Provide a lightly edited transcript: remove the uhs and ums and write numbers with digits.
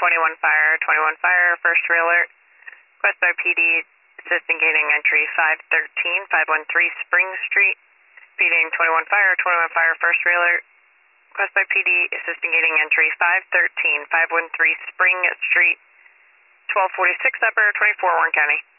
21 Fire, first alert. Request by PD, assisting gating entry 513, 513 Spring Street. PD 21 Fire, first alert. Request by PD, assisting gating entry 513, 513 Spring Street. 1246 Upper, 24 Warren County.